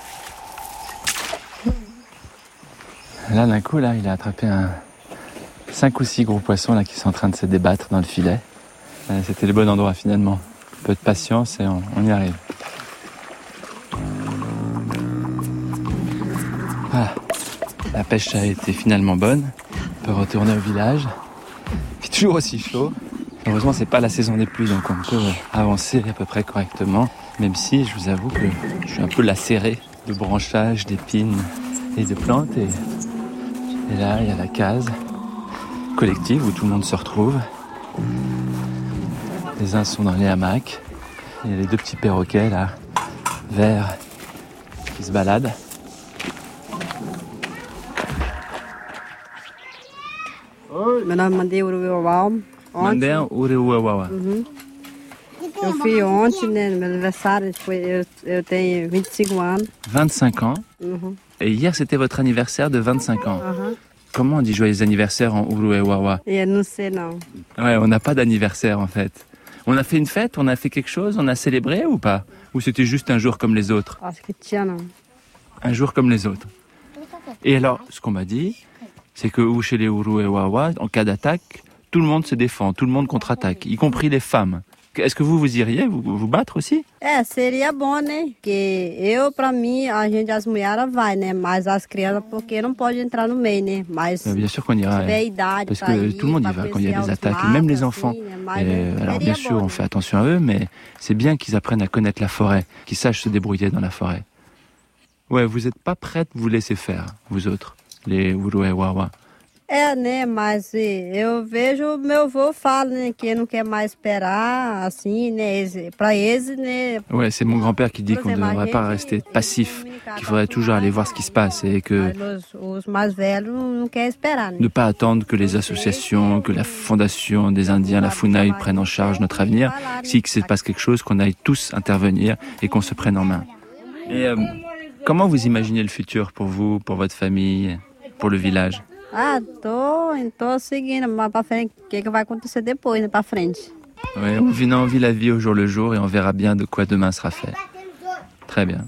Là, d'un coup, là, il a attrapé un cinq ou six gros poissons là qui sont en train de se débattre dans le filet. C'était le bon endroit finalement. Un peu de patience et on, on y arrive. Voilà. La pêche a été finalement bonne. On peut retourner au village. Il fait toujours aussi chaud. Heureusement, c'est pas la saison des pluies, donc on peut avancer à peu près correctement. Même si, je vous avoue que je suis un peu lacéré de branchages, d'épines et de plantes. Et, et là, il y a la case collective où tout le monde se retrouve. Les uns sont dans les hamacs. Il y a les deux petits perroquets, là, verts, qui se baladent. Meu nome é Mandei Uruuauau. Mandei Uruuauau. Uhum. Eu fui ontem, né, no meu aniversário, foi, eu, eu tenho vinte e cinco anos. vingt-cinq ans. Uhum. Et hier, c'était votre anniversaire de vingt-cinq ans. Uhum. Comment on dit joyeux anniversaire en Uruuauau? Eu não sei, não. Ouais, on n'a pas d'anniversaire, en fait. On a fait une fête, on a fait quelque chose, on a célébré ou pas? Ou c'était juste un jour comme les autres? Acho que tinha, não. Un jour comme les autres. Et alors, ce qu'on m'a dit, c'est que chez les Uruuauau, en cas d'attaque, tout le monde se défend, tout le monde contre-attaque, y compris les femmes. Est-ce que vous, vous iriez vous, vous battre aussi? É, seria bom, né? Porque eu, pra mim, a gente, as mulheres vai, né? Mas as crianças, porque não pode entrar no meio, né? Mas bien sûr qu'on ira, parce que tout le monde y va quand il y a des attaques, même les enfants. Et, alors bien sûr, on fait attention à eux, mais c'est bien qu'ils apprennent à connaître la forêt, qu'ils sachent se débrouiller dans la forêt. Ouais, vous n'êtes pas prêtes de vous laisser faire, vous autres? les Uru et Wawa. É, né, mas eu vejo meu avô fala, né, que não quer mais esperar, assim, né, para eles, né. Ouais, c'est mon grand-père qui dit qu'on ne devrait pas rester passif, qu'il faudrait toujours aller voir ce qui se passe et que Os, os mais velhos não querem esperar, né. ne pas attendre que les associations, que la fondation des Indiens, la FUNAI, prennent en charge notre avenir. Si qu'il se passe quelque chose, qu'on aille tous intervenir et qu'on se prenne en main. Et euh, comment vous imaginez le futur pour vous, pour votre famille, pour le village? Ah, tô, tô seguindo, mas para frente, o que, que vai acontecer depois, né, para frente. Ouais, on vit, on vit la vie au jour le jour et on verra bien de quoi demain sera fait. Très bien.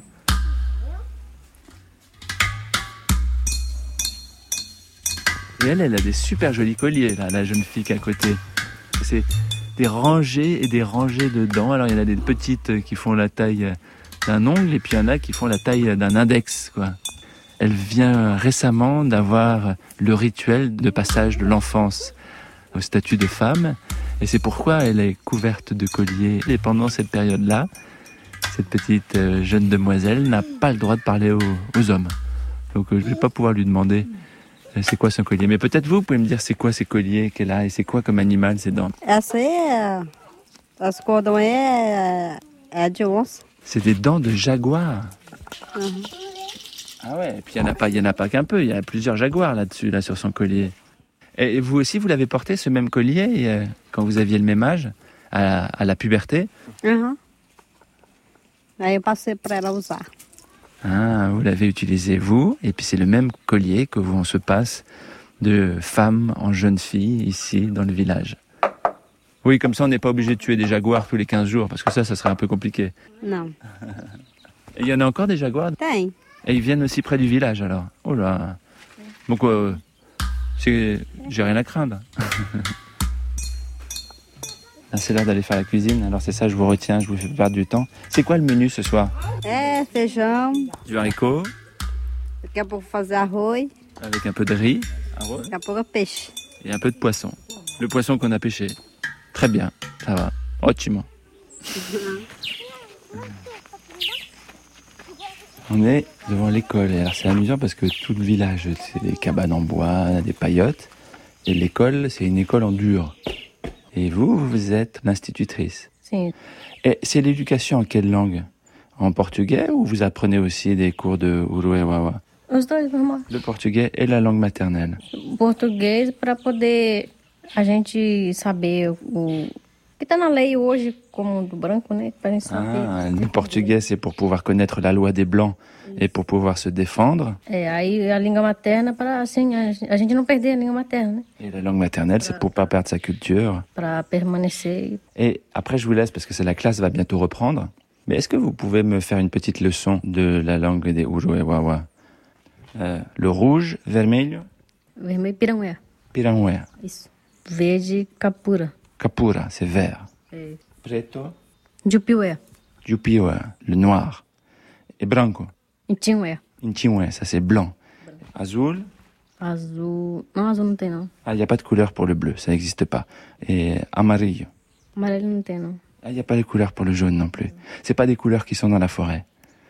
Et elle, elle a des super jolis colliers, là, la jeune fille qui est à côté. C'est des rangées et des rangées de dents. Alors, il y en a des petites qui font la taille d'un ongle et puis il y en a qui font la taille d'un index, quoi. Elle vient récemment d'avoir le rituel de passage de l'enfance au statut de femme. Et c'est pourquoi elle est couverte de colliers. Et pendant cette période-là, cette petite jeune demoiselle n'a pas le droit de parler aux, aux hommes. Donc je ne vais pas pouvoir lui demander c'est quoi son collier. Mais peut-être vous, vous pouvez me dire c'est quoi ces colliers qu'elle a et c'est quoi comme animal ces dents. Essa é, as cordões é, é de onça. C'est des dents de jaguar. Uhum. Ah ouais, et puis il n'y en a pas, il y en a pas qu'un peu, il y a plusieurs jaguars là-dessus, là, sur son collier. Et vous aussi, vous l'avez porté, ce même collier, euh, quand vous aviez le même âge, à, à la puberté? Uhum. Aí eu passei para ela usar. Ah, vous l'avez utilisé, vous, et puis c'est le même collier que vous, on se passe de femme en jeune fille, ici, dans le village. Oui, comme ça, on n'est pas obligé de tuer des jaguars tous les quinze jours, parce que ça, ça serait un peu compliqué. Non. Et il y en a encore des jaguars? Tem. Et ils viennent aussi près du village, alors. Oh là. Donc, euh, c'est... j'ai rien à craindre. Là, c'est l'heure d'aller faire la cuisine. Alors, c'est ça, je vous retiens, je vous fais perdre du temps. C'est quoi le menu ce soir? É feijão. Du haricot. Daqui a pouco fazer arroz. Avec un peu de riz. Arroz. Daqui a pouco peixe. Et un peu de poisson. Le poisson qu'on a pêché. Très bien, ça va. Ottimo. On est devant l'école. Et alors c'est amusant parce que tout le village, c'est des cabanes en bois, des paillotes. Et l'école, c'est une école en dur. Et vous, vous êtes l'institutrice. Sim. Et c'est l'éducation en quelle langue? En portugais ou vous apprenez aussi des cours de Uru e Wawa? Os dois, normal. Le portugais et la langue maternelle. Português para poder a gente saber o que está na lei hoje como do branco, né? Para gente saber. Ah, le portugais, c'est pour pouvoir connaître la loi des blancs et pour pouvoir se défendre. É, aí a língua materna para assim a gente não perder a língua materna, né? Et la langue maternelle, c'est pour pas perdre sa culture. Para permanecer. Et après, je vous laisse parce que c'est la classe va bientôt reprendre. Mais est-ce que vous pouvez me faire une petite leçon de la langue des Uru e Wawa? Euh, le rouge, vermelho. Vermelho, pirangueira. Pirangueira. Isso. Verde, capura. Capura, c'est vert. É. Preto. Jupiué. Jupiué, le noir. Et branco. Intiué. Intiué, ça c'est blanc. Azul. Azul. Non, azul não tem não. Ah, il n'y a pas de couleur pour le bleu, ça n'existe pas. Et amarillo. Amarelo não tem não. Ah, il n'y a pas de couleur pour le jaune non plus. C'est pas des couleurs qui sont dans la forêt.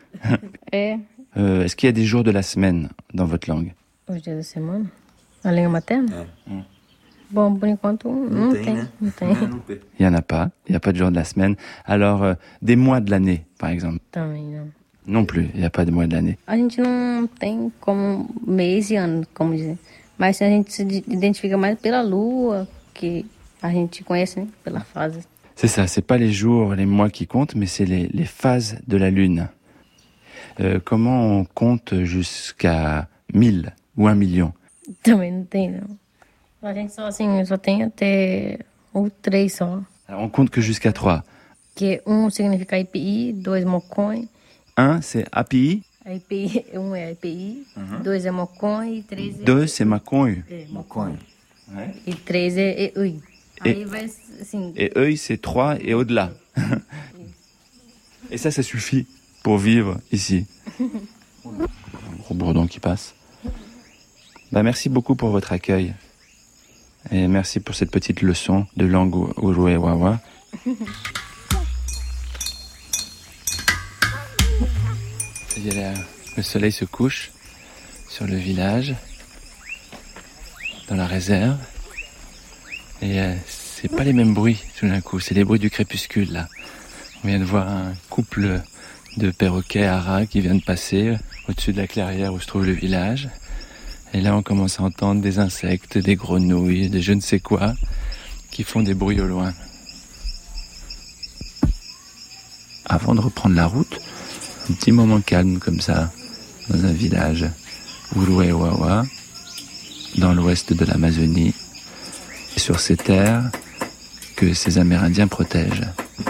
É. Euh, est-ce qu'il y a des jours de la semaine dans votre langue? Os dias da semana? A língua materna? É. Hum. Bom, por enquanto não, não tem. tem. Não tem. Il n'y en a pas. Il n'y a pas de jour de la semaine. Alors, euh, des mois de l'année, par exemple? Também não. Non plus, il n'y a pas de mois de l'année. A gente não tem como mês e ano, como dizer. Mas a gente se identifica mais pela lua, que a gente conhece, né? Pela fase. C'est ça, c'est pas les jours, les mois qui comptent, mais c'est les, les phases de la lune. Euh, comment on compte jusqu'à mille ou un million? Também não tem, não. A gente só assim, só tem até o três só. Alors, on compte que jusqu'à trois. Que um significa I P I, dois mocões. Un, c'est A P I. I P I, um é I P I, uhum. Dois é mocões e três é... Deux, c'est maconho. É, mocões. Ouais. E três é, é ui. Aí et, vai, assim... Et œil, c'est trois et au-delà. Et ça, ça suffit pour vivre ici. Un gros bourdon qui passe. Bah, merci beaucoup pour votre accueil. Et merci pour cette petite leçon de langue Uru e Wawa. Le soleil se couche sur le village. dans la réserve. Et euh, c'est pas les mêmes bruits tout d'un coup, c'est les bruits du crépuscule là. On vient de voir un couple de perroquets haras qui vient de passer au-dessus de la clairière où se trouve le village. Et là on commence à entendre des insectes, des grenouilles, des je ne sais quoi qui font des bruits au loin. Avant de reprendre la route, un petit moment calme comme ça, dans un village, Uruewawa, dans l'ouest de l'Amazonie, sur ces terres que ces Amérindiens protègent.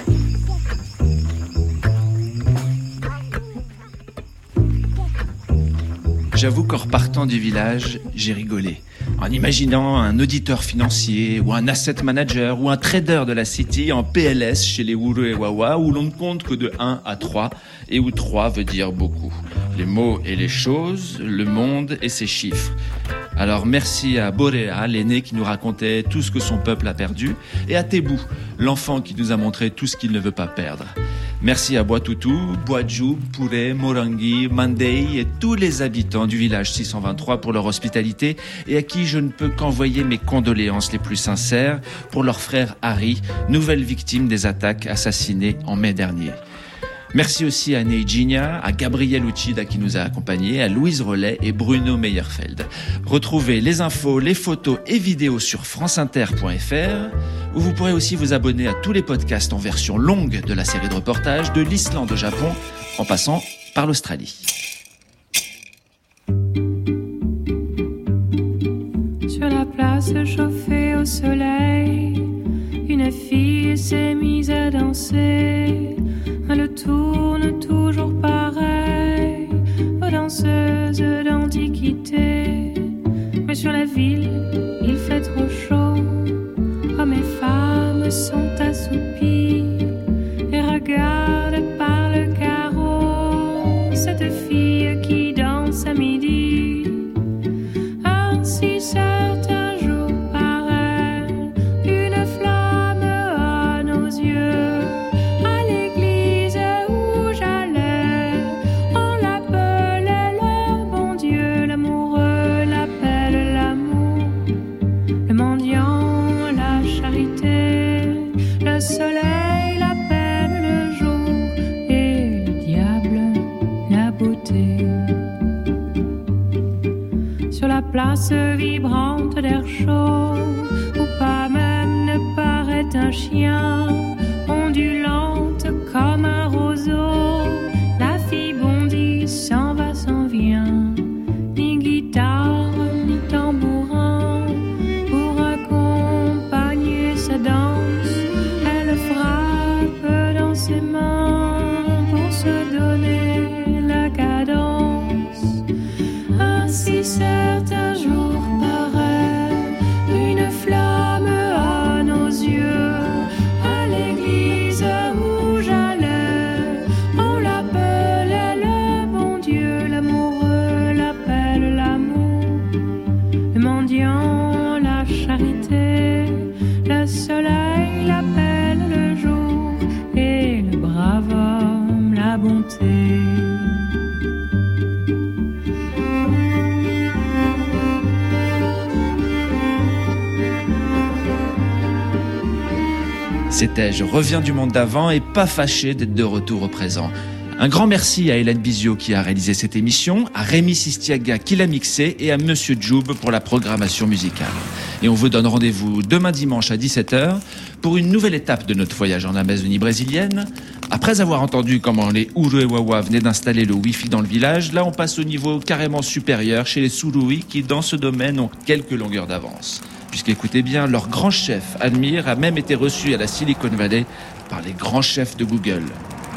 J'avoue qu'en repartant du village, j'ai rigolé. En imaginant un auditeur financier, ou un asset manager, ou un trader de la City en P L S chez les Uruewawa, où l'on ne compte que de un à trois, et où trois veut dire beaucoup. Les mots et les choses, le monde et ses chiffres. Alors merci à Borea, l'aîné qui nous racontait tout ce que son peuple a perdu, et à Tebou, l'enfant qui nous a montré tout ce qu'il ne veut pas perdre. Merci à Boitutu, Boadjou, Pouré, Morangi, Mandei et tous les habitants du village six cent vingt-trois pour leur hospitalité et à qui je ne peux qu'envoyer mes condoléances les plus sincères pour leur frère Harry, nouvelle victime des attaques assassinées en mai dernier. Merci aussi à Neidjinia, à Gabriel Uchida qui nous a accompagnés, à Louise Rollet et Bruno Meyerfeld. Retrouvez les infos, les photos et vidéos sur franceinter point f r, où vous pourrez aussi vous abonner à tous les podcasts en version longue de la série de reportages de l'Islande au Japon, en passant par l'Australie. Sur la place chauffée au soleil, une fille s'est mise à danser. Elle tourne toujours pareil aux danseuses d'antiquité. Mais sur la ville, il fait trop chaud. Hommes et femmes sont assoupies et regardent par le carreau cette fille qui danse à midi. Ainsi certains jours paraît une flamme à nos yeux. Place vibrante d'air chaud, où pas même ne paraît un chien, ondulante comme un roseau. La fille bondit, s'en va, s'en vient, ni guitare, ni tambourin, pour accompagner sa danse. Elle frappe dans ses mains pour se donner la cadence. Ainsi certains C'était « Je reviens du monde d'avant et pas fâché d'être de retour au présent ». Un grand merci à Hélène Bizio qui a réalisé cette émission, à Rémi Sistiaga qui l'a mixé et à Monsieur Djoub pour la programmation musicale. Et on vous donne rendez-vous demain dimanche à dix-sept heures pour une nouvelle étape de notre voyage en Amazonie brésilienne. Après avoir entendu comment les Uruewawa venaient d'installer le Wi-Fi dans le village, là on passe au niveau carrément supérieur chez les Surui qui dans ce domaine ont quelques longueurs d'avance. Puisqu'écoutez bien, leur grand chef, Admir, a même été reçu à la Silicon Valley par les grands chefs de Google.